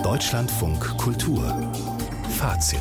Deutschlandfunk Kultur Fazit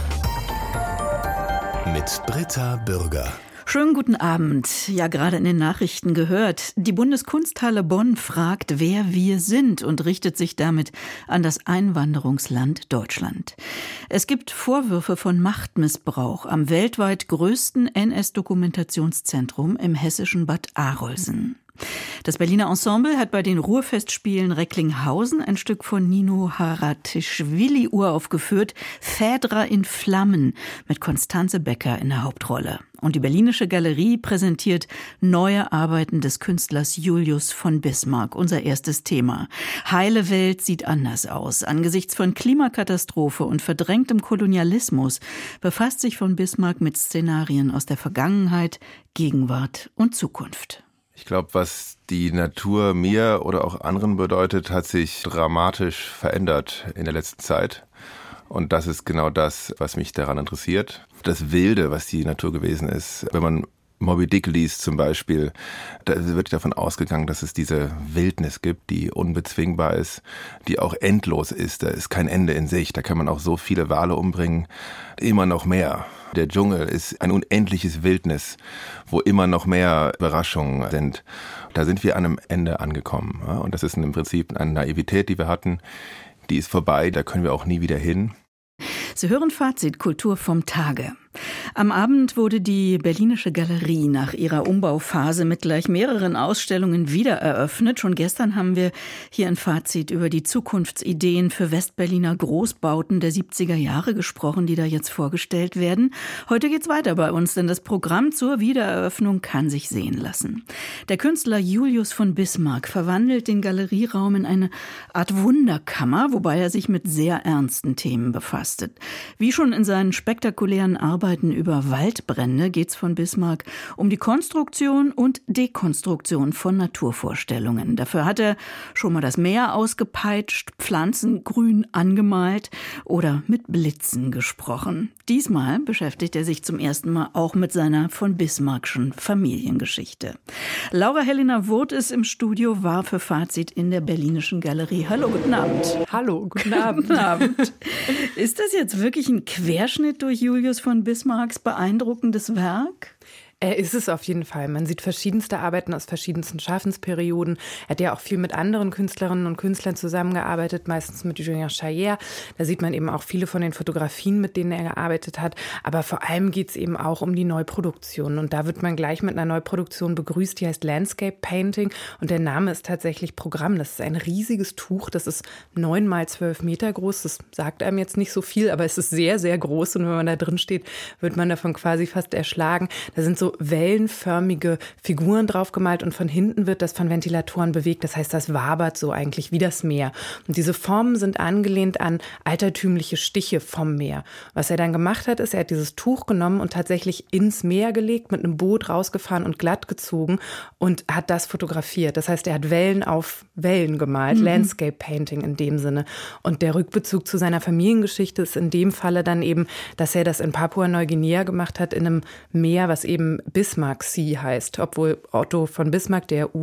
mit Britta Bürger. Schönen guten Abend. Ja, gerade in den Nachrichten gehört. Die Bundeskunsthalle Bonn fragt, wer wir sind und richtet sich damit an das Einwanderungsland Deutschland. Es gibt Vorwürfe von Machtmissbrauch am weltweit größten NS-Dokumentationszentrum im hessischen Bad Arolsen. Das Berliner Ensemble hat bei den Ruhrfestspielen Recklinghausen ein Stück von Nino Haratischvili uraufgeführt, Phädra in Flammen, mit Constanze Becker in der Hauptrolle. Und die Berlinische Galerie präsentiert neue Arbeiten des Künstlers Julius von Bismarck, unser erstes Thema. Heile Welt sieht anders aus. Angesichts von Klimakatastrophe und verdrängtem Kolonialismus befasst sich von Bismarck mit Szenarien aus der Vergangenheit, Gegenwart und Zukunft. Ich glaube, was die Natur mir oder auch anderen bedeutet, hat sich dramatisch verändert in der letzten Zeit. Und das ist genau das, was mich daran interessiert. Das Wilde, was die Natur gewesen ist. Wenn man Moby Dick liest zum Beispiel, da wird davon ausgegangen, dass es diese Wildnis gibt, die unbezwingbar ist, die auch endlos ist. Da ist kein Ende in sich. Da kann man auch so viele Wale umbringen. Immer noch mehr. Der Dschungel ist ein unendliches Wildnis, wo immer noch mehr Überraschungen sind. Da sind wir an einem Ende angekommen. Und das ist im Prinzip eine Naivität, die wir hatten. Die ist vorbei, da können wir auch nie wieder hin. Sie hören Fazit Kultur vom Tage. Am Abend wurde die Berlinische Galerie nach ihrer Umbauphase mit gleich mehreren Ausstellungen wieder eröffnet. Schon gestern haben wir hier ein Fazit über die Zukunftsideen für Westberliner Großbauten der 70er Jahre gesprochen, die da jetzt vorgestellt werden. Heute geht's weiter bei uns, denn das Programm zur Wiedereröffnung kann sich sehen lassen. Der Künstler Julius von Bismarck verwandelt den Galerieraum in eine Art Wunderkammer, wobei er sich mit sehr ernsten Themen befasst. Wie schon in seinen spektakulären Arbeiten über Waldbrände geht's von Bismarck um die Konstruktion und Dekonstruktion von Naturvorstellungen. Dafür hat er schon mal das Meer ausgepeitscht, Pflanzen grün angemalt oder mit Blitzen gesprochen. Diesmal beschäftigt er sich zum ersten Mal auch mit seiner von Bismarckschen Familiengeschichte. Laura Helena Wurth ist im Studio, war für Fazit in der Berlinischen Galerie. Hallo, guten Abend. Hallo, guten Abend. Guten Abend. Ist das jetzt wirklich ein Querschnitt durch Julius von Bismarcks beeindruckendes Werk? Ist es auf jeden Fall. Man sieht verschiedenste Arbeiten aus verschiedensten Schaffensperioden. Er hat ja auch viel mit anderen Künstlerinnen und Künstlern zusammengearbeitet, meistens mit Julien Chayer. Da sieht man eben auch viele von den Fotografien, mit denen er gearbeitet hat. Aber vor allem geht es eben auch um die Neuproduktion. Und da wird man gleich mit einer Neuproduktion begrüßt, die heißt Landscape Painting. Und der Name ist tatsächlich Programm. Das ist ein riesiges Tuch. Das ist 9 mal 12 Meter groß. Das sagt einem jetzt nicht so viel, aber es ist sehr, sehr groß. Und wenn man da drin steht, wird man davon quasi fast erschlagen. Da sind so wellenförmige Figuren draufgemalt und von hinten wird das von Ventilatoren bewegt. Das heißt, das wabert so eigentlich wie das Meer. Und diese Formen sind angelehnt an altertümliche Stiche vom Meer. Was er dann gemacht hat, ist, er hat dieses Tuch genommen und tatsächlich ins Meer gelegt, mit einem Boot rausgefahren und glatt gezogen und hat das fotografiert. Das heißt, er hat Wellen auf Wellen gemalt, Landscape Painting in dem Sinne. Und der Rückbezug zu seiner Familiengeschichte ist in dem Falle dann eben, dass er das in Papua-Neuguinea gemacht hat, in einem Meer, was eben Bismarck Sea heißt, obwohl Otto von Bismarck, der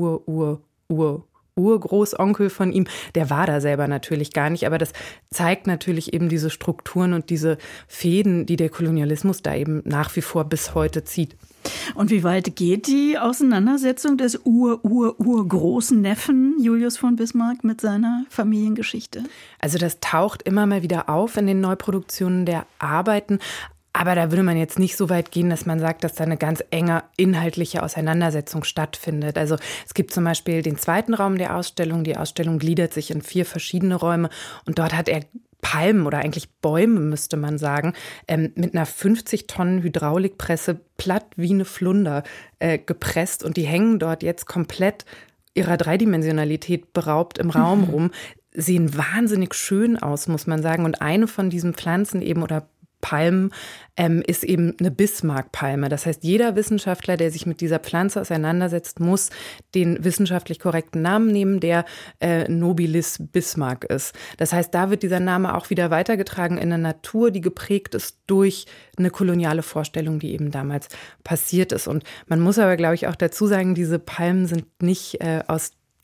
Urgroßonkel von ihm, der war da selber natürlich gar nicht, aber das zeigt natürlich eben diese Strukturen und diese Fäden, die der Kolonialismus da eben nach wie vor bis heute zieht. Und wie weit geht die Auseinandersetzung des urgroßen Neffen Julius von Bismarck mit seiner Familiengeschichte? Also das taucht immer mal wieder auf in den Neuproduktionen der Arbeiten. Aber da würde man jetzt nicht so weit gehen, dass man sagt, dass da eine ganz enge inhaltliche Auseinandersetzung stattfindet. Also es gibt zum Beispiel den zweiten Raum der Ausstellung. Die Ausstellung gliedert sich in 4 verschiedene Räume. Und dort hat er Palmen oder eigentlich Bäume, müsste man sagen, mit einer 50 Tonnen Hydraulikpresse platt wie eine Flunder gepresst. Und die hängen dort jetzt komplett ihrer Dreidimensionalität beraubt im Raum rum. Sehen wahnsinnig schön aus, muss man sagen. Und eine von diesen Pflanzen eben oder Palmen ist eben eine Bismarck-Palme. Das heißt, jeder Wissenschaftler, der sich mit dieser Pflanze auseinandersetzt, muss den wissenschaftlich korrekten Namen nehmen, der Nobilis Bismarck ist. Das heißt, da wird dieser Name auch wieder weitergetragen in eine Natur, die geprägt ist durch eine koloniale Vorstellung, die eben damals passiert ist. Und man muss aber, glaube ich, auch dazu sagen, diese Palmen sind nicht aus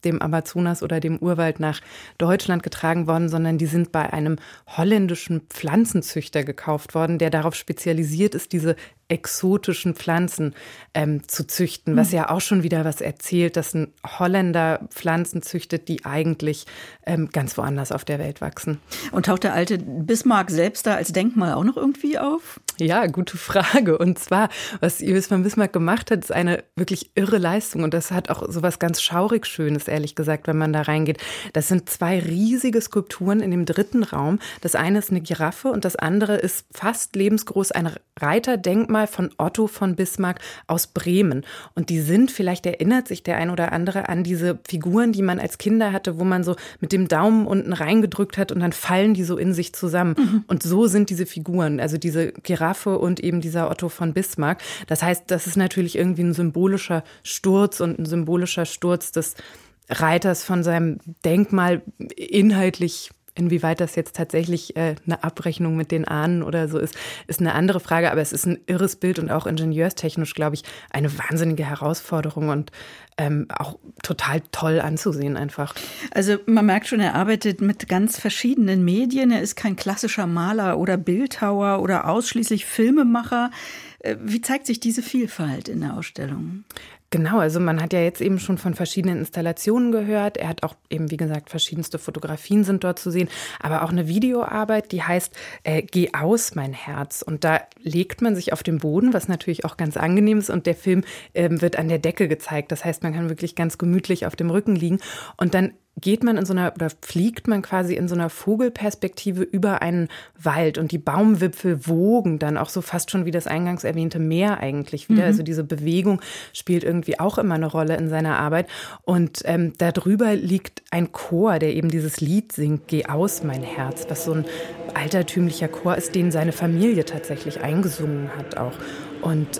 dem Amazonas oder dem Urwald nach Deutschland getragen worden, sondern die sind bei einem holländischen Pflanzenzüchter gekauft worden, der darauf spezialisiert ist, diese exotischen Pflanzen zu züchten, was ja auch schon wieder was erzählt, dass ein Holländer Pflanzen züchtet, die eigentlich ganz woanders auf der Welt wachsen. Und taucht der alte Bismarck selbst da als Denkmal auch noch irgendwie auf? Ja, gute Frage. Und zwar, was Julius von Bismarck gemacht hat, ist eine wirklich irre Leistung. Und das hat auch so was ganz schaurig Schönes, ehrlich gesagt, wenn man da reingeht. Das sind 2 riesige Skulpturen in dem 3. Raum. Das eine ist eine Giraffe und das andere ist fast lebensgroß ein Reiterdenkmal von Otto von Bismarck aus Bremen. Und die sind, vielleicht erinnert sich der ein oder andere an diese Figuren, die man als Kinder hatte, wo man so mit dem Daumen unten reingedrückt hat und dann fallen die so in sich zusammen. Mhm. Und so sind diese Figuren, also diese Giraffe und eben dieser Otto von Bismarck. Das heißt, das ist natürlich irgendwie ein symbolischer Sturz und ein symbolischer Sturz des Reiters von seinem Denkmal, inhaltlich. Inwieweit das jetzt tatsächlich eine Abrechnung mit den Ahnen oder so ist eine andere Frage. Aber es ist ein irres Bild und auch ingenieurstechnisch, glaube ich, eine wahnsinnige Herausforderung und auch total toll anzusehen einfach. Also man merkt schon, er arbeitet mit ganz verschiedenen Medien. Er ist kein klassischer Maler oder Bildhauer oder ausschließlich Filmemacher. Wie zeigt sich diese Vielfalt in der Ausstellung? Genau, also man hat ja jetzt eben schon von verschiedenen Installationen gehört. Er hat auch eben, wie gesagt, verschiedenste Fotografien sind dort zu sehen, aber auch eine Videoarbeit, die heißt Geh aus, mein Herz. Und da legt man sich auf den Boden, was natürlich auch ganz angenehm ist. Und der Film wird an der Decke gezeigt. Das heißt, man kann wirklich ganz gemütlich auf dem Rücken liegen. Und dann geht man fliegt man quasi in so einer Vogelperspektive über einen Wald und die Baumwipfel wogen dann auch so fast schon wie das eingangs erwähnte Meer eigentlich wieder. Mhm. Also diese Bewegung spielt irgendwie auch immer eine Rolle in seiner Arbeit und darüber liegt ein Chor, der eben dieses Lied singt, Geh aus, mein Herz, was so ein altertümlicher Chor ist, den seine Familie tatsächlich eingesungen hat auch. Und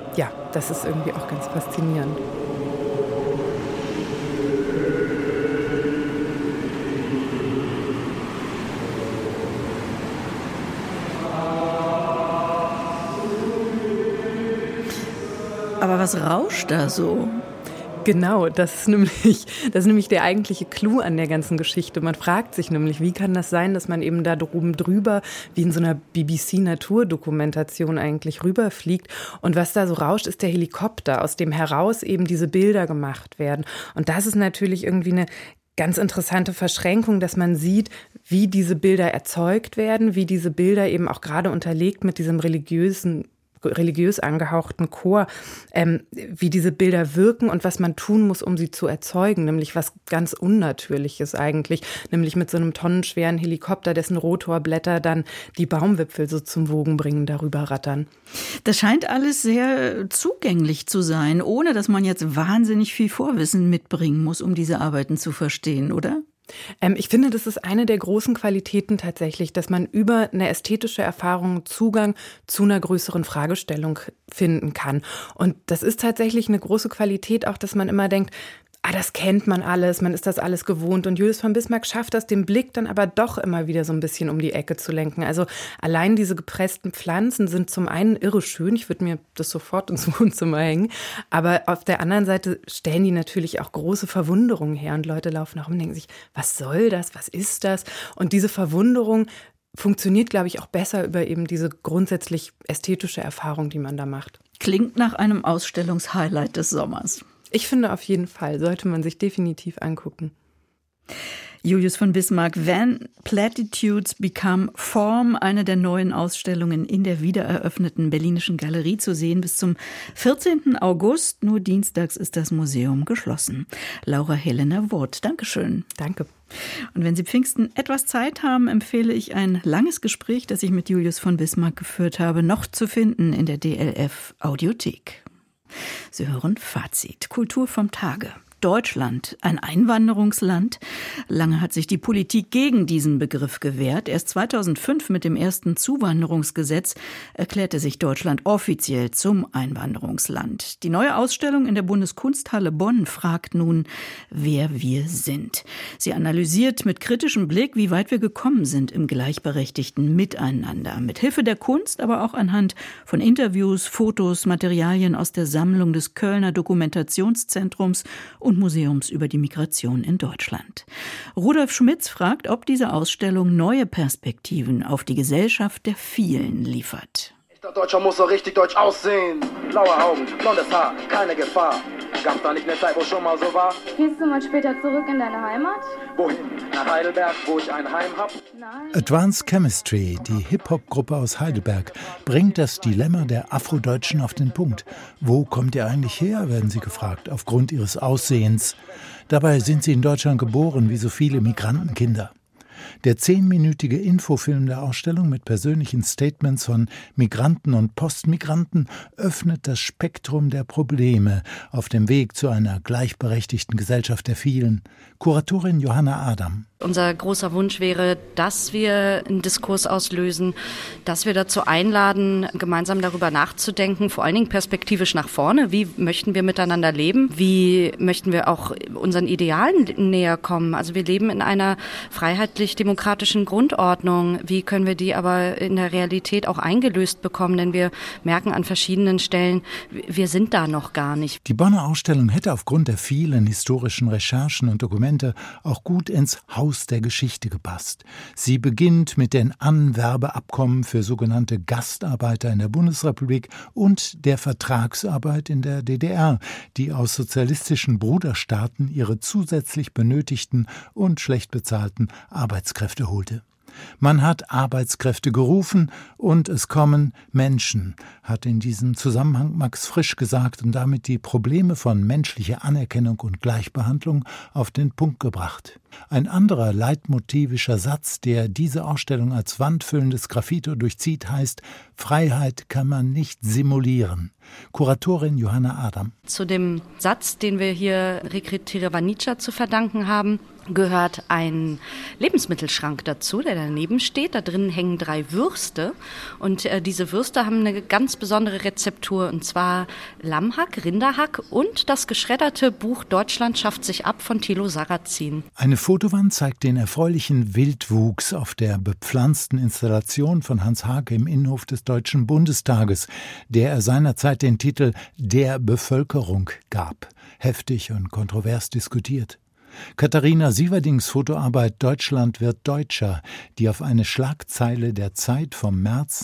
das ist irgendwie auch ganz faszinierend. Aber was rauscht da so? Genau, das ist nämlich der eigentliche Clou an der ganzen Geschichte. Man fragt sich nämlich, wie kann das sein, dass man eben da oben drüber, wie in so einer BBC-Naturdokumentation eigentlich rüberfliegt. Und was da so rauscht, ist der Helikopter, aus dem heraus eben diese Bilder gemacht werden. Und das ist natürlich irgendwie eine ganz interessante Verschränkung, dass man sieht, wie diese Bilder erzeugt werden, wie diese Bilder eben auch gerade unterlegt mit diesem religiös angehauchten Chor, wie diese Bilder wirken und was man tun muss, um sie zu erzeugen, nämlich was ganz Unnatürliches eigentlich, nämlich mit so einem tonnenschweren Helikopter, dessen Rotorblätter dann die Baumwipfel so zum Wogen bringen, darüber rattern. Das scheint alles sehr zugänglich zu sein, ohne dass man jetzt wahnsinnig viel Vorwissen mitbringen muss, um diese Arbeiten zu verstehen, oder? Ich finde, das ist eine der großen Qualitäten tatsächlich, dass man über eine ästhetische Erfahrung Zugang zu einer größeren Fragestellung finden kann. Und das ist tatsächlich eine große Qualität auch, dass man immer denkt, das kennt man alles, man ist das alles gewohnt. Und Julius von Bismarck schafft das, den Blick dann aber doch immer wieder so ein bisschen um die Ecke zu lenken. Also allein diese gepressten Pflanzen sind zum einen irre schön. Ich würde mir das sofort ins Wohnzimmer hängen. Aber auf der anderen Seite stellen die natürlich auch große Verwunderung her. Und Leute laufen herum und denken sich, was soll das, was ist das? Und diese Verwunderung funktioniert, glaube ich, auch besser über eben diese grundsätzlich ästhetische Erfahrung, die man da macht. Klingt nach einem Ausstellungshighlight des Sommers. Ich finde auf jeden Fall, sollte man sich definitiv angucken. Julius von Bismarck, When Platitudes Become Form, eine der neuen Ausstellungen in der wiedereröffneten Berlinischen Galerie zu sehen bis zum 14. August. Nur dienstags ist das Museum geschlossen. Laura Helena Wurth, Dankeschön. Danke. Und wenn Sie Pfingsten etwas Zeit haben, empfehle ich ein langes Gespräch, das ich mit Julius von Bismarck geführt habe, noch zu finden in der DLF Audiothek. Sie hören Fazit. Kultur vom Tage. Deutschland, ein Einwanderungsland? Lange hat sich die Politik gegen diesen Begriff gewehrt. Erst 2005 mit dem ersten Zuwanderungsgesetz erklärte sich Deutschland offiziell zum Einwanderungsland. Die neue Ausstellung in der Bundeskunsthalle Bonn fragt nun, wer wir sind. Sie analysiert mit kritischem Blick, wie weit wir gekommen sind im gleichberechtigten Miteinander. Mit Hilfe der Kunst, aber auch anhand von Interviews, Fotos, Materialien aus der Sammlung des Kölner Dokumentationszentrums und und Museums über die Migration in Deutschland. Rudolf Schmitz fragt, ob diese Ausstellung neue Perspektiven auf die Gesellschaft der Vielen liefert. Der Deutscher muss so richtig deutsch aussehen. Blaue Augen, blondes Haar, keine Gefahr. Gab's da nicht eine Zeit, wo schon mal so war? Gehst du mal später zurück in deine Heimat? Wohin? Nach Heidelberg, wo ich ein Heim hab? Nein. Advanced Chemistry, die Hip-Hop-Gruppe aus Heidelberg, bringt das Dilemma der Afrodeutschen auf den Punkt. Wo kommt ihr eigentlich her, werden sie gefragt, aufgrund ihres Aussehens. Dabei sind sie in Deutschland geboren, wie so viele Migrantenkinder. Der 10-minütige Infofilm der Ausstellung mit persönlichen Statements von Migranten und Postmigranten öffnet das Spektrum der Probleme auf dem Weg zu einer gleichberechtigten Gesellschaft der Vielen. Kuratorin Johanna Adam. Unser großer Wunsch wäre, dass wir einen Diskurs auslösen, dass wir dazu einladen, gemeinsam darüber nachzudenken, vor allen Dingen perspektivisch nach vorne. Wie möchten wir miteinander leben? Wie möchten wir auch unseren Idealen näher kommen? Also wir leben in einer freiheitlich-demokratischen Grundordnung. Wie können wir die aber in der Realität auch eingelöst bekommen? Denn wir merken an verschiedenen Stellen, wir sind da noch gar nicht. Die Bonner Ausstellung hätte aufgrund der vielen historischen Recherchen und Dokumente auch gut ins Haus der Geschichte gepasst. Sie beginnt mit den Anwerbeabkommen für sogenannte Gastarbeiter in der Bundesrepublik und der Vertragsarbeit in der DDR, die aus sozialistischen Bruderstaaten ihre zusätzlich benötigten und schlecht bezahlten Arbeitskräfte holte. Man hat Arbeitskräfte gerufen und es kommen Menschen, hat in diesem Zusammenhang Max Frisch gesagt und damit die Probleme von menschlicher Anerkennung und Gleichbehandlung auf den Punkt gebracht. Ein anderer leitmotivischer Satz, der diese Ausstellung als wandfüllendes Graffito durchzieht, heißt: Freiheit kann man nicht simulieren. Kuratorin Johanna Adam. Zu dem Satz, den wir hier Rekrit Tiravanica zu verdanken haben, gehört ein Lebensmittelschrank dazu, der daneben steht. Da drin hängen 3 Würste und diese Würste haben eine ganz besondere Rezeptur, und zwar Lammhack, Rinderhack und das geschredderte Buch Deutschland schafft sich ab von Thilo Sarrazin. Eine Fotowand zeigt den erfreulichen Wildwuchs auf der bepflanzten Installation von Hans Haake im Innenhof des Deutschen Bundestages, der er seinerzeit den Titel »Der Bevölkerung« gab. Heftig und kontrovers diskutiert. Katharina Sieverdings Fotoarbeit »Deutschland wird deutscher«, die auf eine Schlagzeile der Zeit vom März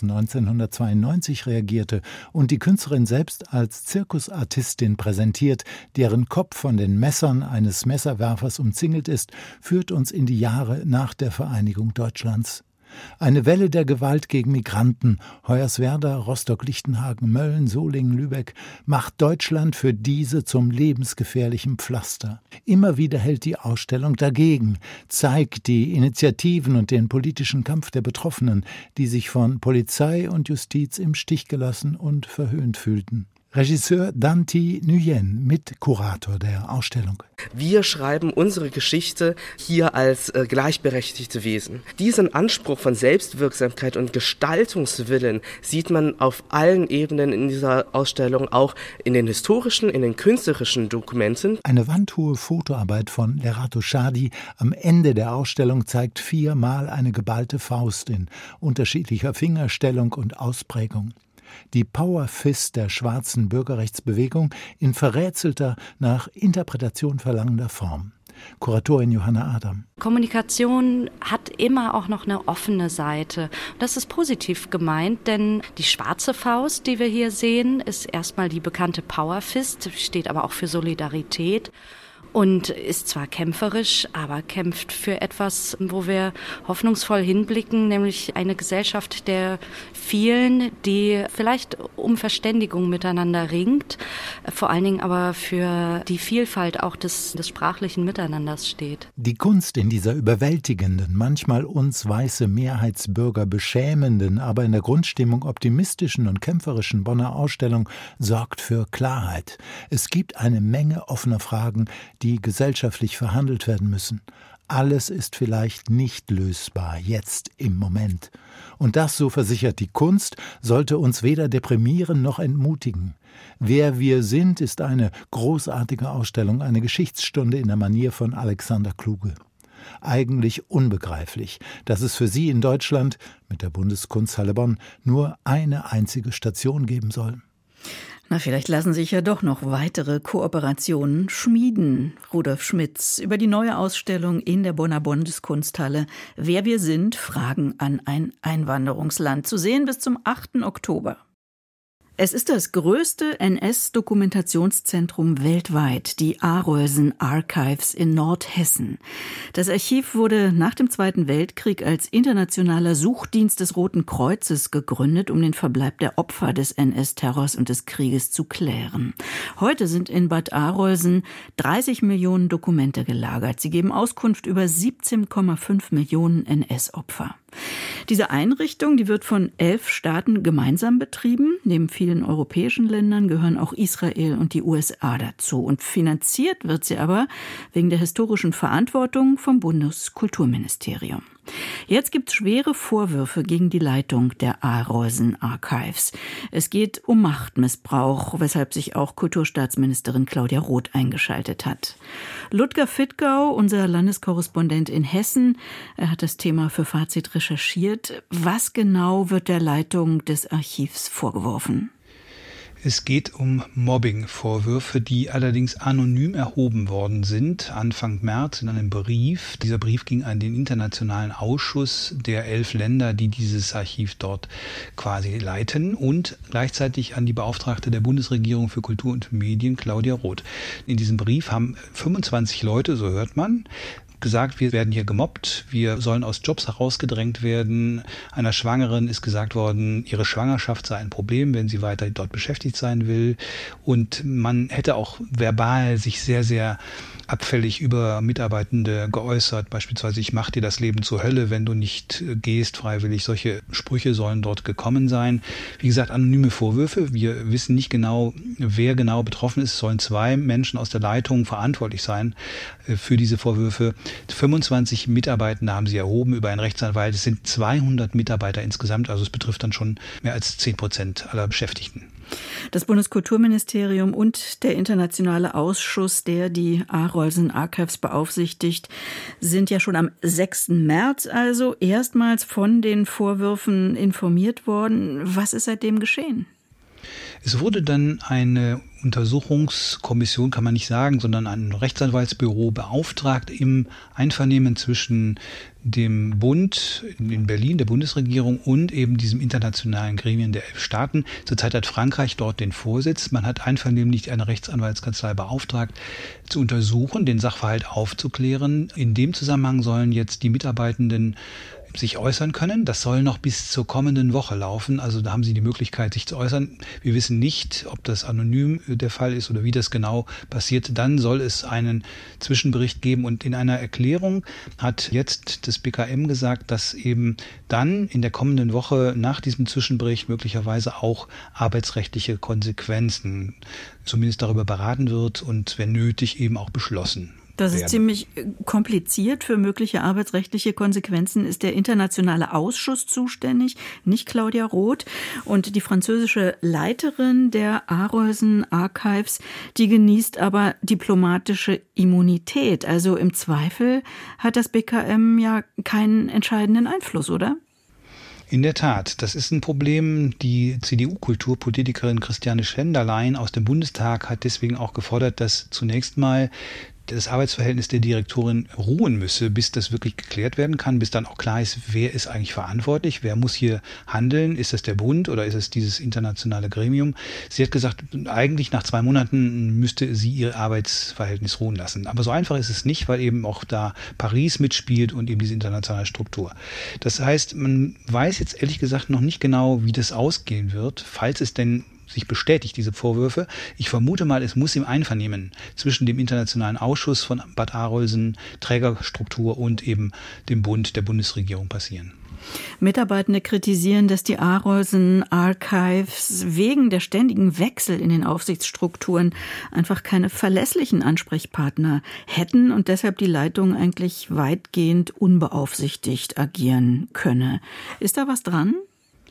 1992 reagierte und die Künstlerin selbst als Zirkusartistin präsentiert, deren Kopf von den Messern eines Messerwerfers umzingelt ist, führt uns in die Jahre nach der Vereinigung Deutschlands. Eine Welle der Gewalt gegen Migranten, Hoyerswerda, Rostock-Lichtenhagen, Mölln, Solingen, Lübeck, macht Deutschland für diese zum lebensgefährlichen Pflaster. Immer wieder hält die Ausstellung dagegen, zeigt die Initiativen und den politischen Kampf der Betroffenen, die sich von Polizei und Justiz im Stich gelassen und verhöhnt fühlten. Regisseur Danti Nguyen, Mitkurator der Ausstellung. Wir schreiben unsere Geschichte hier als gleichberechtigte Wesen. Diesen Anspruch von Selbstwirksamkeit und Gestaltungswillen sieht man auf allen Ebenen in dieser Ausstellung, auch in den historischen, in den künstlerischen Dokumenten. Eine wandhohe Fotoarbeit von Lerato Shadi am Ende der Ausstellung zeigt 4-mal eine geballte Faust in unterschiedlicher Fingerstellung und Ausprägung. Die Power Fist der schwarzen Bürgerrechtsbewegung in verrätselter, nach Interpretation verlangender Form. Kuratorin Johanna Adam. Kommunikation hat immer auch noch eine offene Seite. Das ist positiv gemeint, denn die schwarze Faust, die wir hier sehen, ist erstmal die bekannte Power Fist, steht aber auch für Solidarität. Und ist zwar kämpferisch, aber kämpft für etwas, wo wir hoffnungsvoll hinblicken, nämlich eine Gesellschaft der Vielen, die vielleicht um Verständigung miteinander ringt, vor allen Dingen aber für die Vielfalt auch des sprachlichen Miteinanders steht. Die Kunst in dieser überwältigenden, manchmal uns weiße Mehrheitsbürger beschämenden, aber in der Grundstimmung optimistischen und kämpferischen Bonner Ausstellung sorgt für Klarheit. Es gibt eine Menge offener Fragen, die gesellschaftlich verhandelt werden müssen. Alles ist vielleicht nicht lösbar, jetzt im Moment. Und das, so versichert die Kunst, sollte uns weder deprimieren noch entmutigen. Wer wir sind, ist eine großartige Ausstellung, eine Geschichtsstunde in der Manier von Alexander Kluge. Eigentlich unbegreiflich, dass es für sie in Deutschland mit der Bundeskunsthalle Bonn nur eine einzige Station geben soll. Na, vielleicht lassen sich ja doch noch weitere Kooperationen schmieden. Rudolf Schmitz über die neue Ausstellung in der Bonner Bundeskunsthalle »Wer wir sind, Fragen an ein Einwanderungsland«. Zu sehen bis zum 8. Oktober. Es ist das größte NS-Dokumentationszentrum weltweit, die Arolsen Archives in Nordhessen. Das Archiv wurde nach dem Zweiten Weltkrieg als internationaler Suchdienst des Roten Kreuzes gegründet, um den Verbleib der Opfer des NS-Terrors und des Krieges zu klären. Heute sind in Bad Arolsen 30 Millionen Dokumente gelagert. Sie geben Auskunft über 17,5 Millionen NS-Opfer. Diese Einrichtung, die wird von 11 Staaten gemeinsam betrieben. Neben vielen europäischen Ländern gehören auch Israel und die USA dazu. Und finanziert wird sie aber wegen der historischen Verantwortung vom Bundeskulturministerium. Jetzt gibt es schwere Vorwürfe gegen die Leitung der Arolsen Archives. Es geht um Machtmissbrauch, weshalb sich auch Kulturstaatsministerin Claudia Roth eingeschaltet hat. Ludger Fittgau, unser Landeskorrespondent in Hessen, er hat das Thema für Fazit recherchiert. Was genau wird der Leitung des Archivs vorgeworfen? Es geht um Mobbing-Vorwürfe, die allerdings anonym erhoben worden sind, Anfang März in einem Brief. Dieser Brief ging an den internationalen Ausschuss der 11 Länder, die dieses Archiv dort quasi leiten, und gleichzeitig an die Beauftragte der Bundesregierung für Kultur und Medien, Claudia Roth. In diesem Brief haben 25 Leute, so hört man, gesagt, wir werden hier gemobbt, wir sollen aus Jobs herausgedrängt werden. Einer Schwangeren ist gesagt worden, ihre Schwangerschaft sei ein Problem, wenn sie weiter dort beschäftigt sein will. Und man hätte auch verbal sich sehr, sehr abfällig über Mitarbeitende geäußert. Beispielsweise, ich mache dir das Leben zur Hölle, wenn du nicht gehst freiwillig. Solche Sprüche sollen dort gekommen sein. Wie gesagt, anonyme Vorwürfe. Wir wissen nicht genau, wer genau betroffen ist. Es sollen 2 Menschen aus der Leitung verantwortlich sein für diese Vorwürfe. 25 Mitarbeitende haben sie erhoben über einen Rechtsanwalt. Es sind 200 Mitarbeiter insgesamt. Also es betrifft dann schon mehr als 10% aller Beschäftigten. Das Bundeskulturministerium und der internationale Ausschuss, der die Arolsen Archives beaufsichtigt, sind ja schon am 6. März also erstmals von den Vorwürfen informiert worden. Was ist seitdem geschehen? Es wurde dann eine Untersuchungskommission, kann man nicht sagen, sondern ein Rechtsanwaltsbüro beauftragt im Einvernehmen zwischen dem Bund in Berlin, der Bundesregierung, und eben diesem internationalen Gremien der 11 Staaten. Zurzeit hat Frankreich dort den Vorsitz. Man hat einvernehmlich eine Rechtsanwaltskanzlei beauftragt, zu untersuchen, den Sachverhalt aufzuklären. In dem Zusammenhang sollen jetzt die Mitarbeitenden sich äußern können. Das soll noch bis zur kommenden Woche laufen. Also da haben sie die Möglichkeit, sich zu äußern. Wir wissen nicht, ob das anonym der Fall ist oder wie das genau passiert. Dann soll es einen Zwischenbericht geben. Und in einer Erklärung hat jetzt das BKM gesagt, dass eben dann in der kommenden Woche nach diesem Zwischenbericht möglicherweise auch arbeitsrechtliche Konsequenzen zumindest darüber beraten wird und wenn nötig eben auch beschlossen. Das ist ziemlich kompliziert. Für mögliche arbeitsrechtliche Konsequenzen ist der internationale Ausschuss zuständig, nicht Claudia Roth. Und die französische Leiterin der Arolsen Archives, die genießt aber diplomatische Immunität. Also im Zweifel hat das BKM ja keinen entscheidenden Einfluss, oder? In der Tat, das ist ein Problem. Die CDU-Kulturpolitikerin Christiane Schenderlein aus dem Bundestag hat deswegen auch gefordert, dass zunächst mal das Arbeitsverhältnis der Direktorin ruhen müsse, bis das wirklich geklärt werden kann, bis dann auch klar ist, wer ist eigentlich verantwortlich, wer muss hier handeln, ist es der Bund oder ist es dieses internationale Gremium? Sie hat gesagt, eigentlich nach 2 Monaten müsste sie ihr Arbeitsverhältnis ruhen lassen. Aber so einfach ist es nicht, weil eben auch da Paris mitspielt und eben diese internationale Struktur. Das heißt, man weiß jetzt ehrlich gesagt noch nicht genau, wie das ausgehen wird, falls es denn sich bestätigt, diese Vorwürfe. Ich vermute mal, es muss im Einvernehmen zwischen dem internationalen Ausschuss von Bad Arolsen, Trägerstruktur und eben dem Bund, der Bundesregierung passieren. Mitarbeitende kritisieren, dass die Arolsen Archives wegen der ständigen Wechsel in den Aufsichtsstrukturen einfach keine verlässlichen Ansprechpartner hätten und deshalb die Leitung eigentlich weitgehend unbeaufsichtigt agieren könne. Ist da was dran?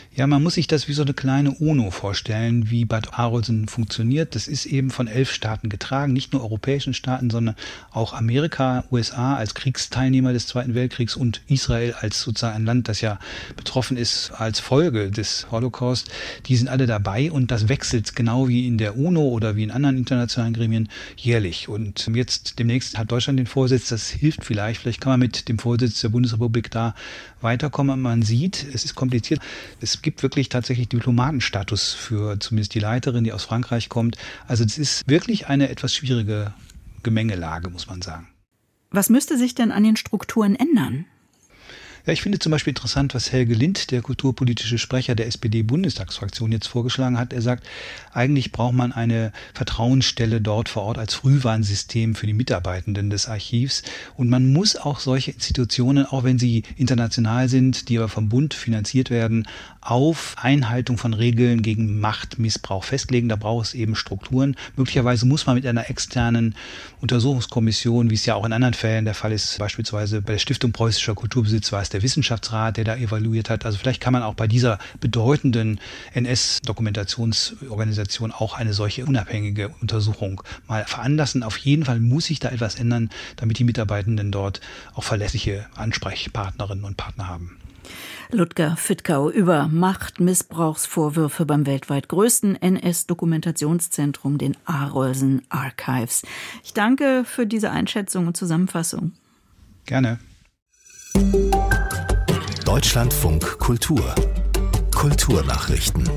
Ja, man muss sich das wie so eine kleine UNO vorstellen, wie Bad Arolsen funktioniert. Das ist eben von 11 Staaten getragen, nicht nur europäischen Staaten, sondern auch Amerika, USA als Kriegsteilnehmer des Zweiten Weltkriegs und Israel als sozusagen ein Land, das ja betroffen ist als Folge des Holocaust. Die sind alle dabei und das wechselt genau wie in der UNO oder wie in anderen internationalen Gremien jährlich. Und jetzt demnächst hat Deutschland den Vorsitz, das hilft vielleicht. Vielleicht kann man mit dem Vorsitz der Bundesrepublik da weiterkommen. Man sieht, es ist kompliziert. Es gibt wirklich tatsächlich Diplomatenstatus für zumindest die Leiterin, die aus Frankreich kommt. Also es ist wirklich eine etwas schwierige Gemengelage, muss man sagen. Was müsste sich denn an den Strukturen ändern? Ja, ich finde zum Beispiel interessant, was Helge Lind, der kulturpolitische Sprecher der SPD-Bundestagsfraktion, jetzt vorgeschlagen hat. Er sagt, eigentlich braucht man eine Vertrauensstelle dort vor Ort als Frühwarnsystem für die Mitarbeitenden des Archivs. Und man muss auch solche Institutionen, auch wenn sie international sind, die aber vom Bund finanziert werden, auf Einhaltung von Regeln gegen Machtmissbrauch festlegen. Da braucht es eben Strukturen. Möglicherweise muss man mit einer externen Untersuchungskommission, wie es ja auch in anderen Fällen der Fall ist, beispielsweise bei der Stiftung Preußischer Kulturbesitz war es der Wissenschaftsrat, der da evaluiert hat. Also vielleicht kann man auch bei dieser bedeutenden NS-Dokumentationsorganisation auch eine solche unabhängige Untersuchung mal veranlassen. Auf jeden Fall muss sich da etwas ändern, damit die Mitarbeitenden dort auch verlässliche Ansprechpartnerinnen und Partner haben. Ludger Fittkau über Machtmissbrauchsvorwürfe beim weltweit größten NS-Dokumentationszentrum, den Arolsen Archives. Ich danke für diese Einschätzung und Zusammenfassung. Gerne. Deutschlandfunk Kultur. Kulturnachrichten.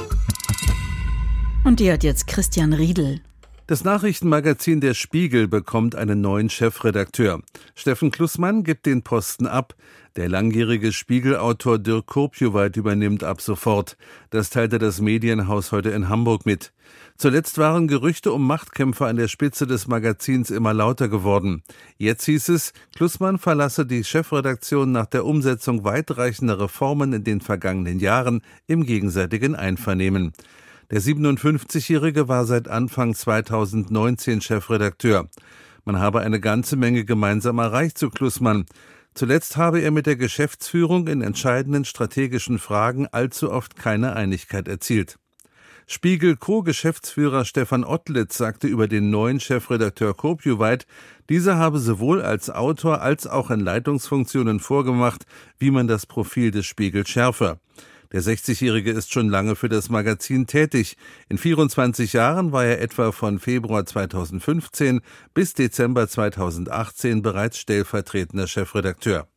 Und die hat jetzt Christian Riedel. Das Nachrichtenmagazin Der Spiegel bekommt einen neuen Chefredakteur. Steffen Klussmann gibt den Posten ab. Der langjährige Spiegelautor Dirk Kurpjuweit übernimmt ab sofort. Das teilte das Medienhaus heute in Hamburg mit. Zuletzt waren Gerüchte um Machtkämpfe an der Spitze des Magazins immer lauter geworden. Jetzt hieß es, Klussmann verlasse die Chefredaktion nach der Umsetzung weitreichender Reformen in den vergangenen Jahren im gegenseitigen Einvernehmen. Der 57-Jährige war seit Anfang 2019 Chefredakteur. Man habe eine ganze Menge gemeinsam erreicht, so Klussmann. Zuletzt habe er mit der Geschäftsführung in entscheidenden strategischen Fragen allzu oft keine Einigkeit erzielt. Spiegel Co-Geschäftsführer Stefan Ottlitz sagte über den neuen Chefredakteur Kurpjuweit, dieser habe sowohl als Autor als auch in Leitungsfunktionen vorgemacht, wie man das Profil des Spiegel schärfe. Der 60-Jährige ist schon lange für das Magazin tätig. In 24 Jahren war er etwa von Februar 2015 bis Dezember 2018 bereits stellvertretender Chefredakteur.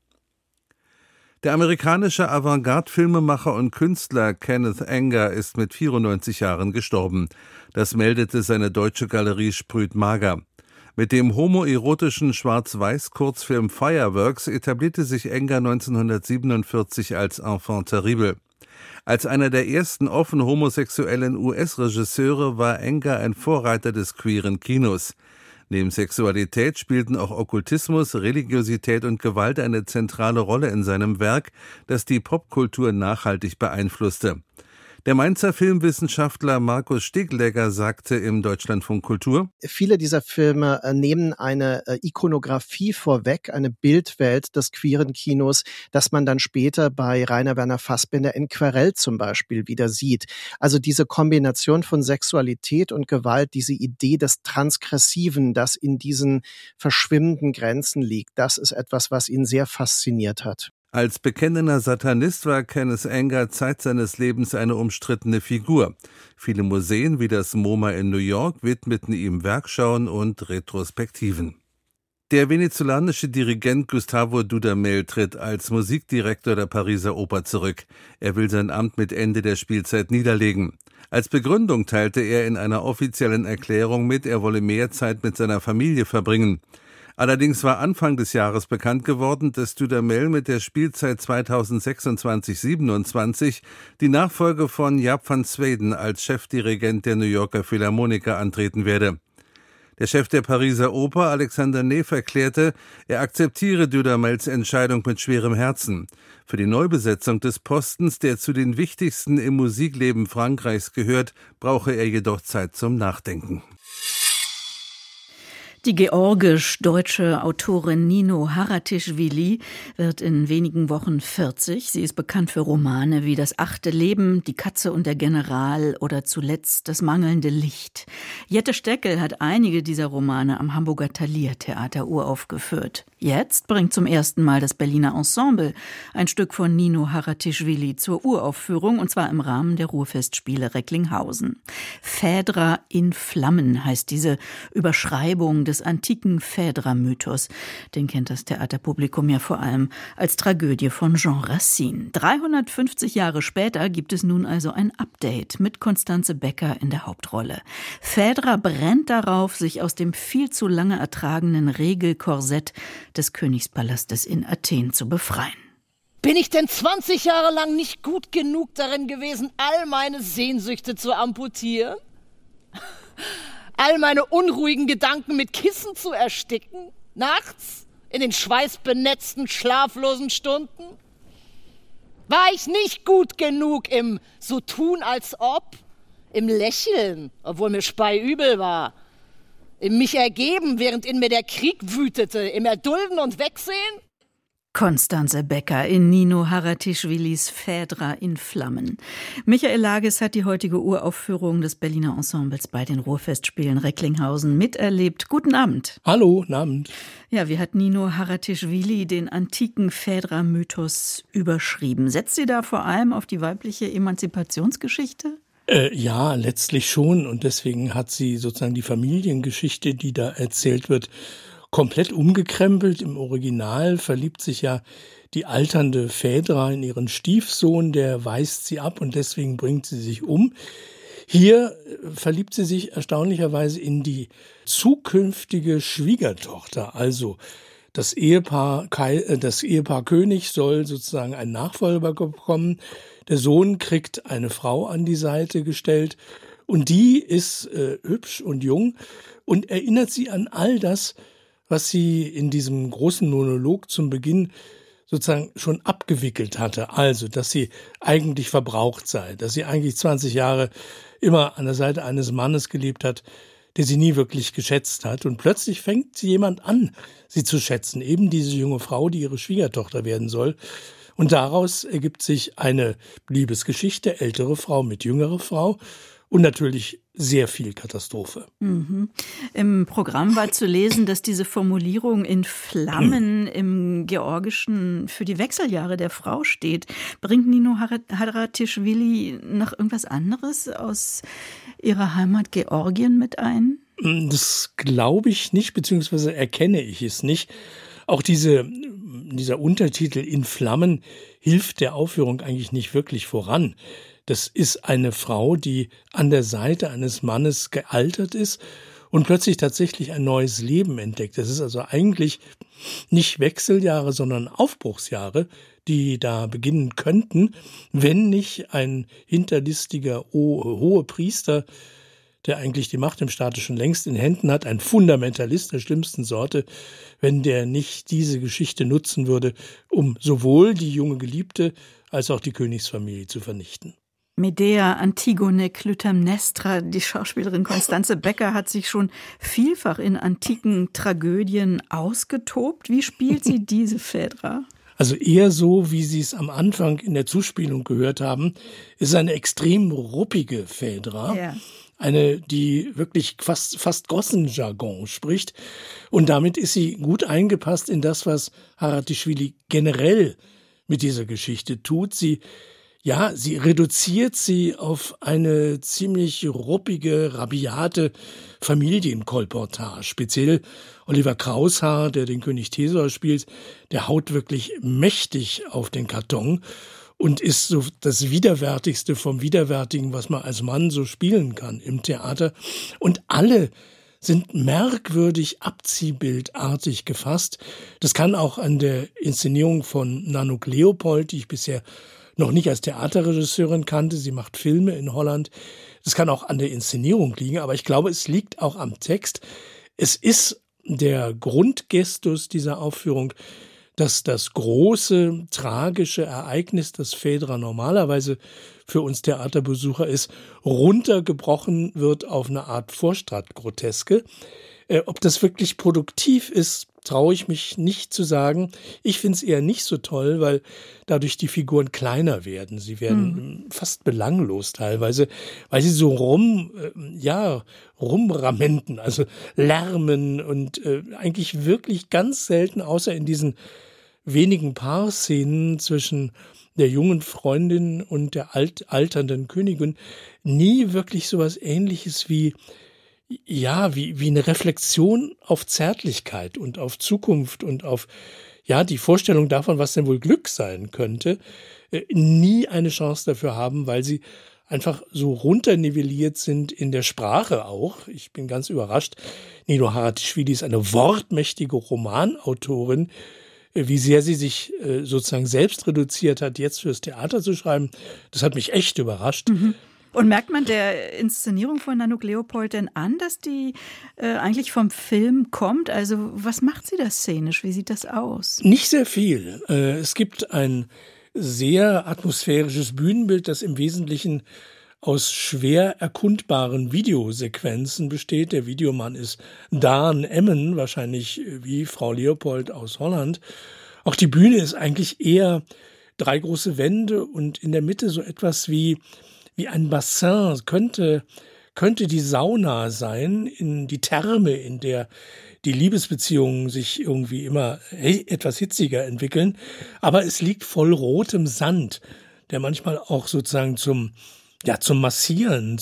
Der amerikanische Avantgarde-Filmemacher und Künstler Kenneth Anger ist mit 94 Jahren gestorben. Das meldete seine deutsche Galerie Sprüht Mager. Mit dem homoerotischen Schwarz-Weiß-Kurzfilm Fireworks etablierte sich Anger 1947 als Enfant terrible. Als einer der ersten offen homosexuellen US-Regisseure war Anger ein Vorreiter des queeren Kinos. Neben Sexualität spielten auch Okkultismus, Religiosität und Gewalt eine zentrale Rolle in seinem Werk, das die Popkultur nachhaltig beeinflusste. Der Mainzer Filmwissenschaftler Markus Steglegger sagte im Deutschlandfunk Kultur: Viele dieser Filme nehmen eine Ikonografie vorweg, eine Bildwelt des queeren Kinos, das man dann später bei Rainer Werner Fassbinder in Querelle zum Beispiel wieder sieht. Also diese Kombination von Sexualität und Gewalt, diese Idee des Transgressiven, das in diesen verschwimmenden Grenzen liegt, das ist etwas, was ihn sehr fasziniert hat. Als bekennender Satanist war Kenneth Anger Zeit seines Lebens eine umstrittene Figur. Viele Museen wie das MoMA in New York widmeten ihm Werkschauen und Retrospektiven. Der venezolanische Dirigent Gustavo Dudamel tritt als Musikdirektor der Pariser Oper zurück. Er will sein Amt mit Ende der Spielzeit niederlegen. Als Begründung teilte er in einer offiziellen Erklärung mit, er wolle mehr Zeit mit seiner Familie verbringen. Allerdings war Anfang des Jahres bekannt geworden, dass Dudamel mit der Spielzeit 2026/27 die Nachfolge von Jaap van Zweden als Chefdirigent der New Yorker Philharmoniker antreten werde. Der Chef der Pariser Oper, Alexander Neff, erklärte, er akzeptiere Dudamels Entscheidung mit schwerem Herzen. Für die Neubesetzung des Postens, der zu den wichtigsten im Musikleben Frankreichs gehört, brauche er jedoch Zeit zum Nachdenken. Die georgisch-deutsche Autorin Nino Haratischvili wird in wenigen Wochen 40. Sie ist bekannt für Romane wie Das 8. Leben, Die Katze und der General oder zuletzt Das mangelnde Licht. Jette Steckel hat einige dieser Romane am Hamburger Thalia-Theater uraufgeführt. Jetzt bringt zum ersten Mal das Berliner Ensemble ein Stück von Nino Haratischvili zur Uraufführung, und zwar im Rahmen der Ruhrfestspiele Recklinghausen. Phädra in Flammen heißt diese Überschreibung des antiken Phädra-Mythos. Den kennt das Theaterpublikum ja vor allem als Tragödie von Jean Racine. 350 Jahre später gibt es nun also ein Update mit Constanze Becker in der Hauptrolle. Phädra brennt darauf, sich aus dem viel zu lange ertragenen Regelkorsett des Königspalastes in Athen zu befreien. Bin ich denn 20 Jahre lang nicht gut genug darin gewesen, all meine Sehnsüchte zu amputieren? All meine unruhigen Gedanken mit Kissen zu ersticken? Nachts? In den schweißbenetzten, schlaflosen Stunden? War ich nicht gut genug im so tun als ob? Im Lächeln, obwohl mir speiübel war? Im mich ergeben, während in mir der Krieg wütete? Im Erdulden und Wegsehen? Constanze Becker in Nino Haratischvilis Phädra in Flammen. Michael Lages hat die heutige Uraufführung des Berliner Ensembles bei den Ruhrfestspielen Recklinghausen miterlebt. Guten Abend. Hallo, guten Abend. Ja, wie hat Nino Haratischvili den antiken Phädra-Mythos überschrieben? Setzt sie da vor allem auf die weibliche Emanzipationsgeschichte? Ja, letztlich schon. Und deswegen hat sie sozusagen die Familiengeschichte, die da erzählt wird, komplett umgekrempelt. Im Original verliebt sich ja die alternde Phädra in ihren Stiefsohn, der weist sie ab und deswegen bringt sie sich um. Hier verliebt sie sich erstaunlicherweise in die zukünftige Schwiegertochter. Also das Ehepaar König soll sozusagen einen Nachfolger bekommen. Der Sohn kriegt eine Frau an die Seite gestellt und die ist hübsch und jung und erinnert sie an all das, was sie in diesem großen Monolog zum Beginn sozusagen schon abgewickelt hatte. Also, dass sie eigentlich verbraucht sei, dass sie eigentlich 20 Jahre immer an der Seite eines Mannes gelebt hat, der sie nie wirklich geschätzt hat. Und plötzlich fängt jemand an, sie zu schätzen. Eben diese junge Frau, die ihre Schwiegertochter werden soll. Und daraus ergibt sich eine Liebesgeschichte, ältere Frau mit jüngerer Frau. Und natürlich sehr viel Katastrophe. Mhm. Im Programm war zu lesen, dass diese Formulierung in Flammen im Georgischen für die Wechseljahre der Frau steht. Bringt Nino Haratischvili noch irgendwas anderes aus ihrer Heimat Georgien mit ein? Das glaube ich nicht, beziehungsweise erkenne ich es nicht. Auch dieser Untertitel in Flammen hilft der Aufführung eigentlich nicht wirklich voran. Das ist eine Frau, die an der Seite eines Mannes gealtert ist und plötzlich tatsächlich ein neues Leben entdeckt. Das ist also eigentlich nicht Wechseljahre, sondern Aufbruchsjahre, die da beginnen könnten, wenn nicht ein hinterlistiger Hohepriester, der eigentlich die Macht im Staate schon längst in Händen hat, ein Fundamentalist der schlimmsten Sorte, wenn der nicht diese Geschichte nutzen würde, um sowohl die junge Geliebte als auch die Königsfamilie zu vernichten. Medea, Antigone, Clytemnestra, die Schauspielerin Constanze Becker hat sich schon vielfach in antiken Tragödien ausgetobt. Wie spielt sie diese Phädra? Also eher so, wie Sie es am Anfang in der Zuspielung gehört haben, ist eine extrem ruppige Phädra. Ja. Eine, die wirklich fast Gossenjargon spricht. Und damit ist sie gut eingepasst in das, was Haratischvili generell mit dieser Geschichte tut. Sie reduziert sie auf eine ziemlich ruppige, rabiate Familienkolportage. Speziell Oliver Kraushaar, der den König Theseus spielt, der haut wirklich mächtig auf den Karton und ist so das Widerwärtigste vom Widerwärtigen, was man als Mann so spielen kann im Theater. Und alle sind merkwürdig abziehbildartig gefasst. Das kann auch an der Inszenierung von Nanook Leopold, die ich bisher noch nicht als Theaterregisseurin kannte. Sie macht Filme in Holland. Das kann auch an der Inszenierung liegen, aber ich glaube, es liegt auch am Text. Es ist der Grundgestus dieser Aufführung, dass das große, tragische Ereignis, das Phädra normalerweise für uns Theaterbesucher ist, runtergebrochen wird auf eine Art Vorstadtgroteske. Ob das wirklich produktiv ist, traue ich mich nicht zu sagen. Ich finde es eher nicht so toll, weil dadurch die Figuren kleiner werden. Sie werden fast belanglos teilweise, weil sie so rumramenten, also lärmen und eigentlich wirklich ganz selten, außer in diesen wenigen Paarszenen zwischen der jungen Freundin und der alternden Königin, nie wirklich sowas Ähnliches wie eine Reflexion auf Zärtlichkeit und auf Zukunft und auf die Vorstellung davon, was denn wohl Glück sein könnte, nie eine Chance dafür haben, weil sie einfach so runternivelliert sind in der Sprache auch. Ich bin ganz überrascht. Nino Haratischvili ist eine wortmächtige Romanautorin. Wie sehr sie sich sozusagen selbst reduziert hat, jetzt fürs Theater zu schreiben, das hat mich echt überrascht. Und merkt man der Inszenierung von Nanook Leopold denn an, dass die eigentlich vom Film kommt? Also was macht sie da szenisch? Wie sieht das aus? Nicht sehr viel. Es gibt ein sehr atmosphärisches Bühnenbild, das im Wesentlichen aus schwer erkundbaren Videosequenzen besteht. Der Videomann ist Daan Emmen, wahrscheinlich wie Frau Leopold aus Holland. Auch die Bühne ist eigentlich eher 3 große Wände und in der Mitte so etwas wie ein Bassin, könnte die Sauna sein, in die Therme, in der die Liebesbeziehungen sich irgendwie immer etwas hitziger entwickeln. Aber es liegt voll rotem Sand, der manchmal auch sozusagen zum Massieren,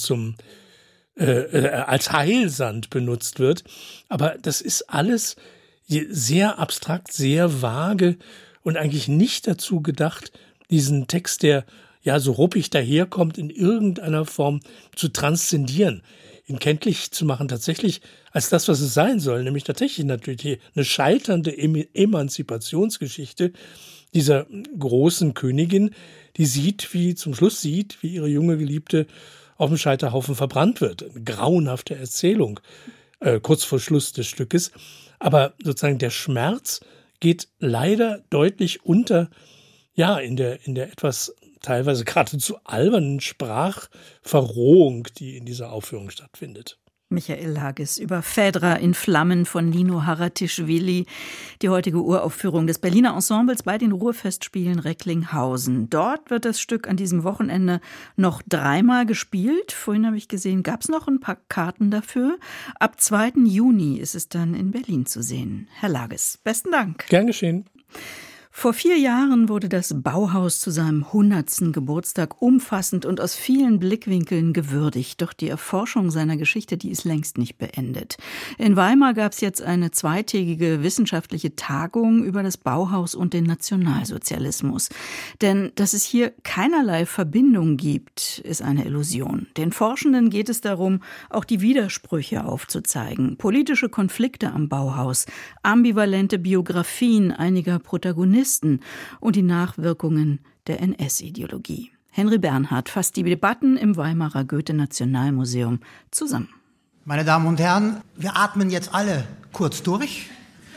als Heilsand benutzt wird. Aber das ist alles sehr abstrakt, sehr vage und eigentlich nicht dazu gedacht, diesen Text, der so ruppig daherkommt, in irgendeiner Form zu transzendieren, ihn kenntlich zu machen, tatsächlich als das, was es sein soll, nämlich tatsächlich natürlich eine scheiternde Emanzipationsgeschichte dieser großen Königin, die zum Schluss sieht, wie ihre junge Geliebte auf dem Scheiterhaufen verbrannt wird. Eine grauenhafte Erzählung, kurz vor Schluss des Stückes. Aber sozusagen der Schmerz geht leider deutlich unter, in der etwas teilweise geradezu albernen Sprachverrohung, die in dieser Aufführung stattfindet. Michael Hages über Phädra in Flammen von Nino Haratischvili, die heutige Uraufführung des Berliner Ensembles bei den Ruhrfestspielen Recklinghausen. Dort wird das Stück an diesem Wochenende noch 3-mal gespielt. Vorhin habe ich gesehen, gab es noch ein paar Karten dafür. Ab 2. Juni ist es dann in Berlin zu sehen. Herr Lages, besten Dank. Gern geschehen. Vor 4 Jahren wurde das Bauhaus zu seinem 100. Geburtstag umfassend und aus vielen Blickwinkeln gewürdigt. Doch die Erforschung seiner Geschichte, die ist längst nicht beendet. In Weimar gab es jetzt eine 2-tägige wissenschaftliche Tagung über das Bauhaus und den Nationalsozialismus. Denn dass es hier keinerlei Verbindung gibt, ist eine Illusion. Den Forschenden geht es darum, auch die Widersprüche aufzuzeigen. Politische Konflikte am Bauhaus, ambivalente Biografien einiger Protagonisten und die Nachwirkungen der NS-Ideologie. Henry Bernhard fasst die Debatten im Weimarer Goethe-Nationalmuseum zusammen. Meine Damen und Herren, wir atmen jetzt alle kurz durch.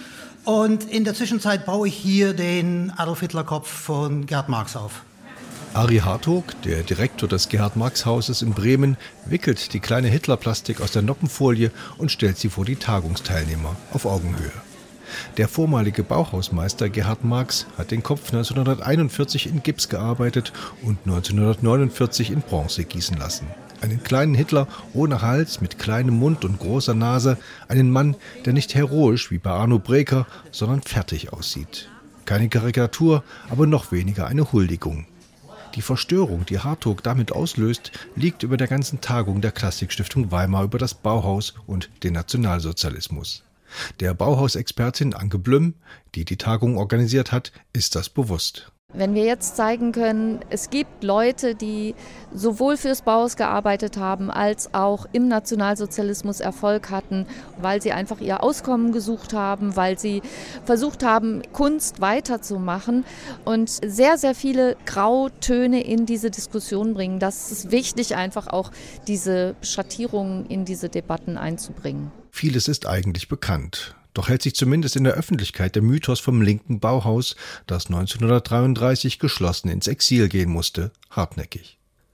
Und in der Zwischenzeit baue ich hier den Adolf-Hitler-Kopf von Gerd Marx auf. Ari Hartog, der Direktor des Gerhard-Marx-Hauses in Bremen, wickelt die kleine Hitlerplastik aus der Noppenfolie und stellt sie vor die Tagungsteilnehmer auf Augenhöhe. Der vormalige Bauhausmeister Gerhard Marx hat den Kopf 1941 in Gips gearbeitet und 1949 in Bronze gießen lassen. Einen kleinen Hitler ohne Hals, mit kleinem Mund und großer Nase. Einen Mann, der nicht heroisch wie bei Arno Breker, sondern fertig aussieht. Keine Karikatur, aber noch weniger eine Huldigung. Die Verstörung, die Hartog damit auslöst, liegt über der ganzen Tagung der Klassikstiftung Weimar über das Bauhaus und den Nationalsozialismus. Der Bauhausexpertin Anke Blüm, die die Tagung organisiert hat, ist das bewusst. Wenn wir jetzt zeigen können, es gibt Leute, die sowohl fürs Bauhaus gearbeitet haben, als auch im Nationalsozialismus Erfolg hatten, weil sie einfach ihr Auskommen gesucht haben, weil sie versucht haben, Kunst weiterzumachen und sehr, sehr viele Grautöne in diese Diskussion bringen. Das ist wichtig, einfach auch diese Schattierungen in diese Debatten einzubringen. Vieles ist eigentlich bekannt. Doch hält sich zumindest in der Öffentlichkeit der Mythos vom linken Bauhaus, das 1933 geschlossen ins Exil gehen musste, hartnäckig.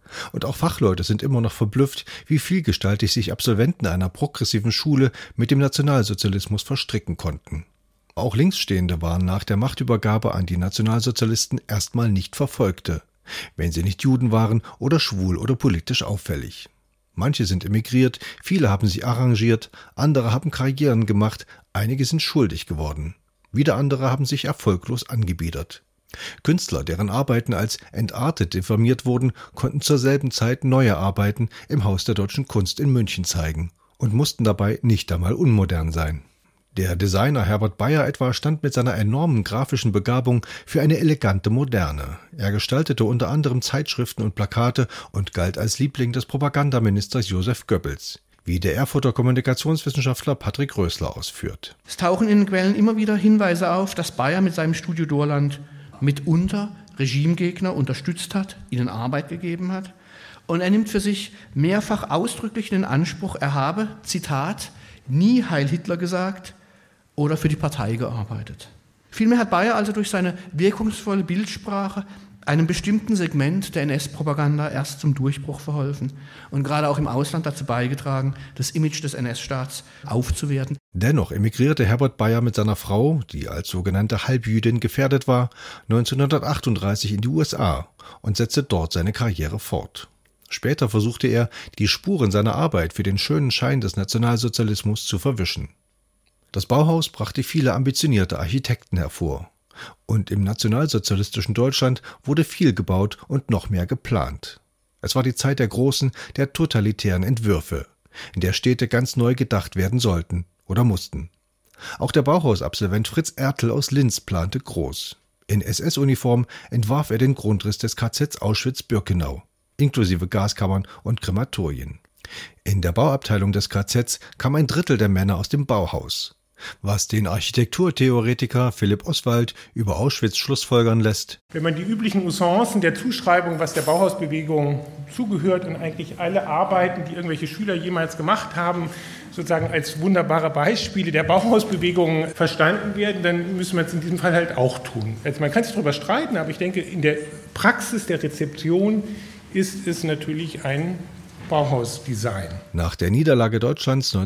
Und auch Fachleute sind immer noch verblüfft, wie vielgestaltig sich Absolventen einer progressiven Schule mit dem Nationalsozialismus verstricken konnten. Auch Linksstehende waren nach der Machtübergabe an die Nationalsozialisten erstmal nicht Verfolgte, wenn sie nicht Juden waren oder schwul oder politisch auffällig. Manche sind emigriert, viele haben sich arrangiert, andere haben Karrieren gemacht, einige sind schuldig geworden. Wieder andere haben sich erfolglos angebiedert. Künstler, deren Arbeiten als entartet diffamiert wurden, konnten zur selben Zeit neue Arbeiten im Haus der Deutschen Kunst in München zeigen und mussten dabei nicht einmal unmodern sein. Der Designer Herbert Bayer etwa stand mit seiner enormen grafischen Begabung für eine elegante Moderne. Er gestaltete unter anderem Zeitschriften und Plakate und galt als Liebling des Propagandaministers Joseph Goebbels, wie der Erfurter Kommunikationswissenschaftler Patrick Rösler ausführt. Es tauchen in den Quellen immer wieder Hinweise auf, dass Bayer mit seinem Studio Dorland mitunter Regimegegner unterstützt hat, ihnen Arbeit gegeben hat. Und er nimmt für sich mehrfach ausdrücklich den Anspruch, er habe, Zitat, nie Heil Hitler gesagt oder für die Partei gearbeitet. Vielmehr hat Bayer also durch seine wirkungsvolle Bildsprache einem bestimmten Segment der NS-Propaganda erst zum Durchbruch verholfen und gerade auch im Ausland dazu beigetragen, das Image des NS-Staats aufzuwerten. Dennoch emigrierte Herbert Bayer mit seiner Frau, die als sogenannte Halbjüdin gefährdet war, 1938 in die USA und setzte dort seine Karriere fort. Später versuchte er, die Spuren seiner Arbeit für den schönen Schein des Nationalsozialismus zu verwischen. Das Bauhaus brachte viele ambitionierte Architekten hervor. Und im nationalsozialistischen Deutschland wurde viel gebaut und noch mehr geplant. Es war die Zeit der großen, der totalitären Entwürfe, in der Städte ganz neu gedacht werden sollten oder mussten. Auch der Bauhausabsolvent Fritz Ertl aus Linz plante groß. In SS-Uniform entwarf er den Grundriss des KZ Auschwitz-Birkenau, inklusive Gaskammern und Krematorien. In der Bauabteilung des KZs kam ein Drittel der Männer aus dem Bauhaus, was den Architekturtheoretiker Philipp Oswald über Auschwitz schlussfolgern lässt. Wenn man die üblichen Usancen der Zuschreibung, was der Bauhausbewegung zugehört und eigentlich alle Arbeiten, die irgendwelche Schüler jemals gemacht haben, sozusagen als wunderbare Beispiele der Bauhausbewegung verstanden werden, dann müssen wir es in diesem Fall halt auch tun. Also man kann sich darüber streiten, aber ich denke, in der Praxis der Rezeption ist es natürlich ein Bauhausdesign. Nach der Niederlage Deutschlands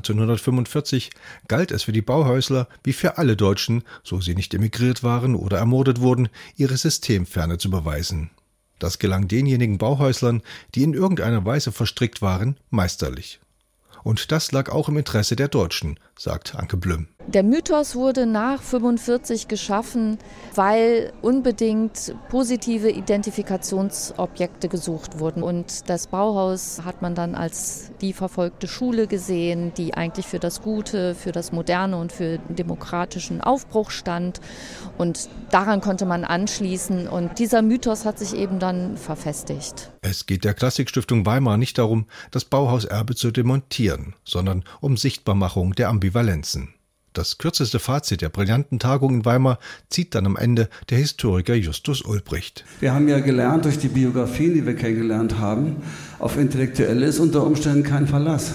1945 galt es für die Bauhäusler, wie für alle Deutschen, so sie nicht emigriert waren oder ermordet wurden, ihre Systemferne zu beweisen. Das gelang denjenigen Bauhäuslern, die in irgendeiner Weise verstrickt waren, meisterlich. Und das lag auch im Interesse der Deutschen, sagt Anke Blüm. Der Mythos wurde nach 1945 geschaffen, weil unbedingt positive Identifikationsobjekte gesucht wurden. Und das Bauhaus hat man dann als die verfolgte Schule gesehen, die eigentlich für das Gute, für das Moderne und für den demokratischen Aufbruch stand. Und daran konnte man anschließen. Und dieser Mythos hat sich eben dann verfestigt. Es geht der Klassikstiftung Weimar nicht darum, das Bauhauserbe zu demontieren, sondern um Sichtbarmachung der Ambivalenzen. Das kürzeste Fazit der brillanten Tagung in Weimar zieht dann am Ende der Historiker Justus Ulbricht. Wir haben ja gelernt durch die Biografien, die wir kennengelernt haben, auf Intellektuelle ist unter Umständen kein Verlass.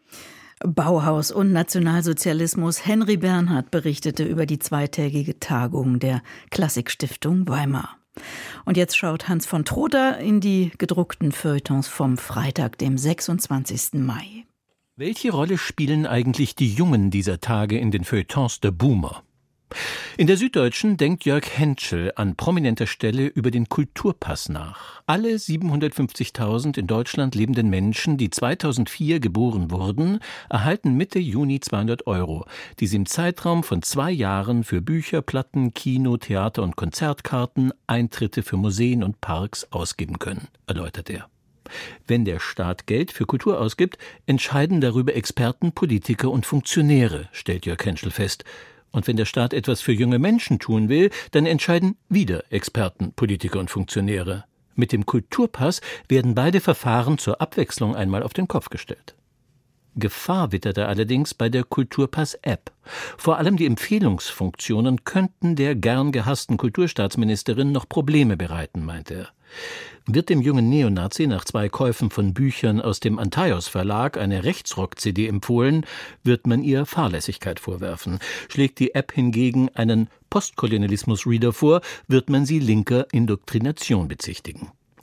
Bauhaus und Nationalsozialismus. Henry Bernhard berichtete über die zweitägige Tagung der Klassikstiftung Weimar. Und jetzt schaut Hans von Trotha in die gedruckten Feuilletons vom Freitag, dem 26. Mai. Welche Rolle spielen eigentlich die Jungen dieser Tage in den Feuilletons der Boomer? In der Süddeutschen denkt Jörg Hentschel an prominenter Stelle über den Kulturpass nach. Alle 750.000 in Deutschland lebenden Menschen, die 2004 geboren wurden, erhalten Mitte Juni 200 €, die sie im Zeitraum von 2 Jahren für Bücher, Platten, Kino, Theater und Konzertkarten, Eintritte für Museen und Parks ausgeben können, erläutert er. Wenn der Staat Geld für Kultur ausgibt, entscheiden darüber Experten, Politiker und Funktionäre, stellt Jörg Hentschel fest. Und wenn der Staat etwas für junge Menschen tun will, dann entscheiden wieder Experten, Politiker und Funktionäre. Mit dem Kulturpass werden beide Verfahren zur Abwechslung einmal auf den Kopf gestellt. Gefahr witterte allerdings bei der Kulturpass-App. Vor allem die Empfehlungsfunktionen könnten der gern gehassten Kulturstaatsministerin noch Probleme bereiten, meinte er. Wird dem jungen Neonazi nach 2 Käufen von Büchern aus dem Antaios Verlag eine Rechtsrock-CD empfohlen, wird man ihr Fahrlässigkeit vorwerfen. Schlägt die App hingegen einen Postkolonialismus-Reader vor, wird man sie linker Indoktrination bezichtigen.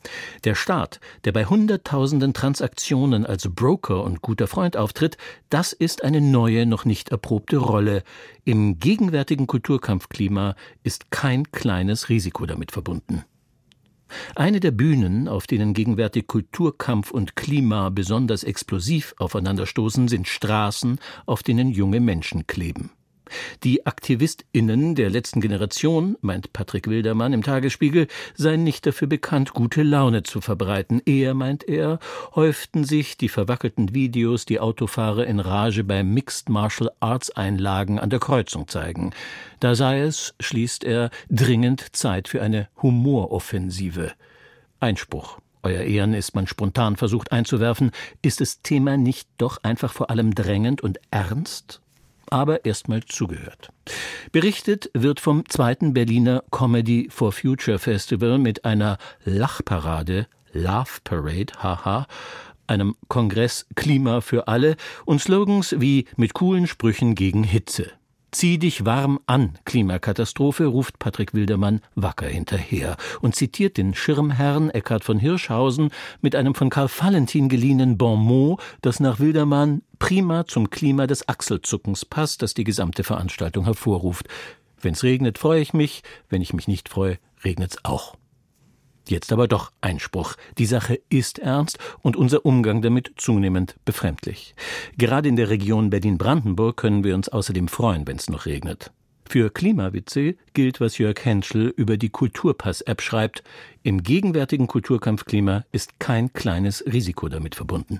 Der Staat, der bei Hunderttausenden Transaktionen als Broker und guter Freund auftritt, das ist eine neue, noch nicht erprobte Rolle. Im gegenwärtigen Kulturkampfklima ist kein kleines Risiko damit verbunden. Eine der Bühnen, auf denen gegenwärtig Kulturkampf und Klima besonders explosiv aufeinanderstoßen, sind Straßen, auf denen junge Menschen kleben. Die AktivistInnen der letzten Generation, meint Patrick Wildermann im Tagesspiegel, seien nicht dafür bekannt, gute Laune zu verbreiten. Eher, meint er, häuften sich die verwackelten Videos, die Autofahrer in Rage bei Mixed Martial Arts Einlagen an der Kreuzung zeigen. Da sei es, schließt er, dringend Zeit für eine Humoroffensive. Einspruch. Euer Ehren, ist man spontan versucht einzuwerfen, ist das Thema nicht doch einfach vor allem drängend und ernst? Aber erstmal zugehört. Berichtet wird vom 2. Berliner Comedy for Future Festival mit einer Lachparade, Laugh Parade, haha, einem Kongress Klima für alle und Slogans wie mit coolen Sprüchen gegen Hitze. Zieh dich warm an, Klimakatastrophe, ruft Patrick Wildermann wacker hinterher und zitiert den Schirmherrn Eckhard von Hirschhausen mit einem von Karl Valentin geliehenen Bonmot, das nach Wildermann prima zum Klima des Achselzuckens passt, das die gesamte Veranstaltung hervorruft. Wenn's regnet, freue ich mich, wenn ich mich nicht freue, regnet's auch. Jetzt aber doch Einspruch. Die Sache ist ernst und unser Umgang damit zunehmend befremdlich. Gerade in der Region Berlin-Brandenburg können wir uns außerdem freuen, wenn es noch regnet. Für Klimawitze gilt, was Jörg Henschel über die Kulturpass-App schreibt. Im gegenwärtigen Kulturkampfklima ist kein kleines Risiko damit verbunden.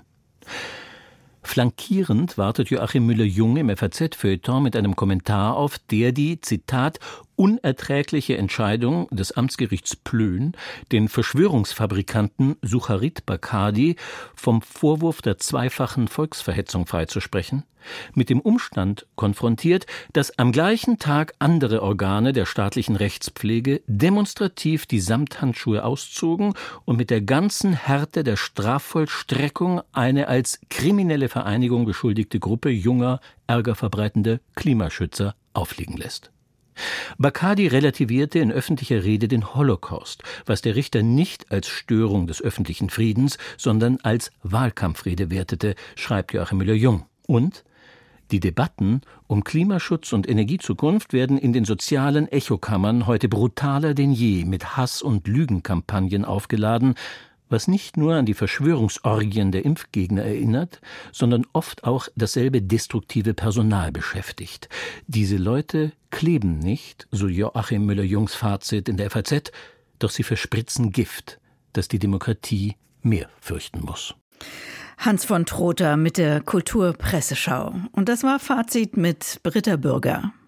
Flankierend wartet Joachim Müller-Jung im FAZ-Feuilleton mit einem Kommentar auf, der die, Zitat, unerträgliche Entscheidung des Amtsgerichts Plön, den Verschwörungsfabrikanten Sucharit Baqadi vom Vorwurf der zweifachen Volksverhetzung freizusprechen, mit dem Umstand konfrontiert, dass am gleichen Tag andere Organe der staatlichen Rechtspflege demonstrativ die Samthandschuhe auszogen und mit der ganzen Härte der Strafvollstreckung eine als kriminelle Vereinigung beschuldigte Gruppe junger, ärgerverbreitender Klimaschützer aufliegen lässt. Baqadi relativierte in öffentlicher Rede den Holocaust, was der Richter nicht als Störung des öffentlichen Friedens, sondern als Wahlkampfrede wertete, schreibt Joachim Müller-Jung. Und die Debatten um Klimaschutz und Energiezukunft werden in den sozialen Echokammern heute brutaler denn je mit Hass- und Lügenkampagnen aufgeladen, was nicht nur an die Verschwörungsorgien der Impfgegner erinnert, sondern oft auch dasselbe destruktive Personal beschäftigt. Diese Leute kleben nicht, so Joachim Müller-Jungs Fazit in der FAZ, doch sie verspritzen Gift, das die Demokratie mehr fürchten muss. Hans von Trotha mit der Kulturpresseschau. Und das war Fazit mit Britta Bürger.